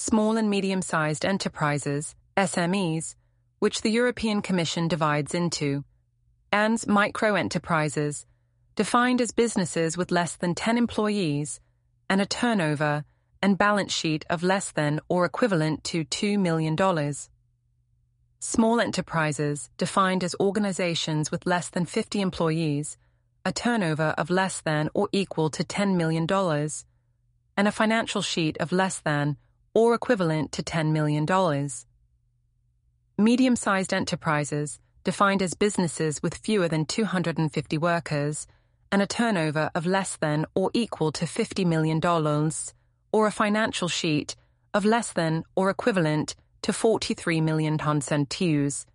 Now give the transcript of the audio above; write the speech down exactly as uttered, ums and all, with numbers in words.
small and medium-sized enterprises, S M Es, which the European Commission divides into, and micro-enterprises, defined as businesses with less than ten employees and a turnover and balance sheet of less than or equivalent to two million dollars. Small enterprises, defined as organizations with less than fifty employees, a turnover of less than or equal to ten million dollars, and a financial sheet of less than or equivalent to ten million dollars. Medium-sized enterprises, defined as businesses with fewer than two hundred fifty workers, and a turnover of less than or equal to fifty million dollars, or a financial sheet of less than or equivalent to forty-three million centimes.